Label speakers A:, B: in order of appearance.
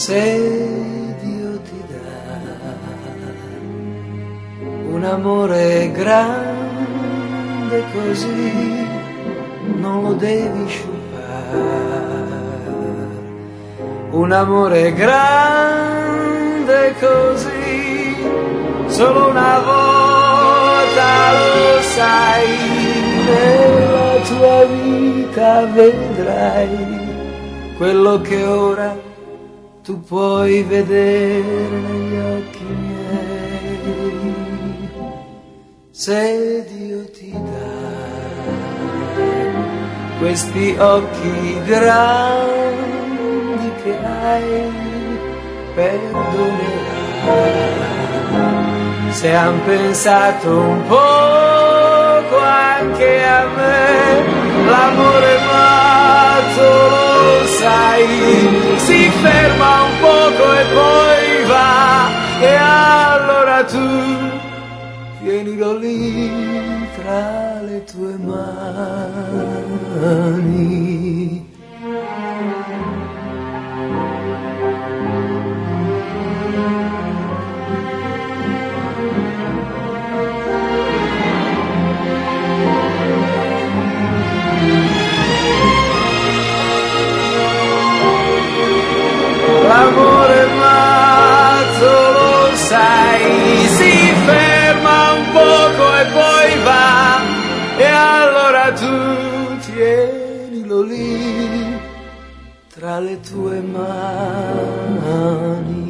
A: Se Dio ti dà un amore grande così, non lo devi sciupare. Un amore grande così, solo una volta lo sai, nella tua vita vedrai quello che ora tu puoi vedere negli occhi miei. Se Dio ti dà questi occhi grandi che hai, perdonerai. Se han pensato un poco anche a me, l'amore matto lo sai, si ferma un poco e poi va, e allora tu tienilo lì tra le tue mani. L'amore matto lo sai, si ferma un poco e poi va, e allora tu tienilo lì tra le tue mani.